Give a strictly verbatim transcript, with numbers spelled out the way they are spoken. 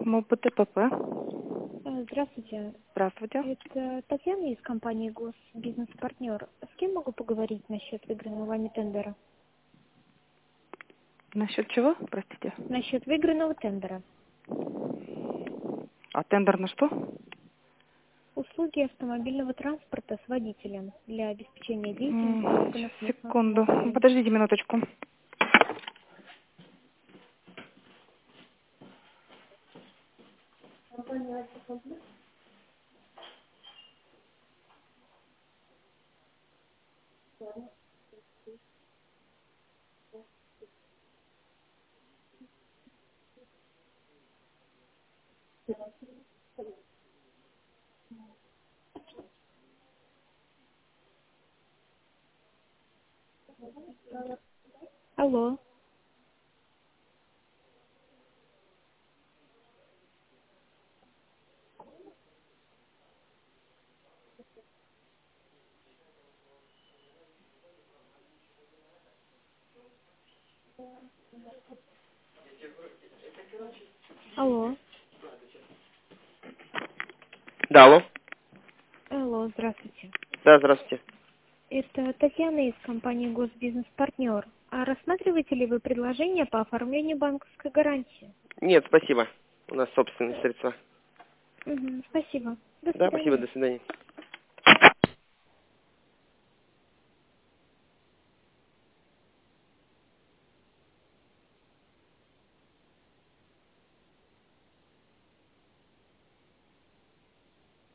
МОПТПП. Э, Здравствуйте. Здравствуйте. Это Татьяна из компании Госбизнес-партнер. С кем могу поговорить насчет выигранного вами тендера? Насчет чего, простите? Насчет выигранного тендера. А тендер на что? Услуги автомобильного транспорта с водителем для обеспечения деятельности М, органов местного Секунду. самоуправления. Подождите минуточку. Алло. Алло. Да, алло. Алло, здравствуйте. Да, здравствуйте. Это Татьяна из компании Госбизнес-партнер. А рассматриваете ли вы предложение по оформлению банковской гарантии? Нет, спасибо. У нас собственные средства. Мгм, спасибо. До Да, спасибо, свидания. до свидания.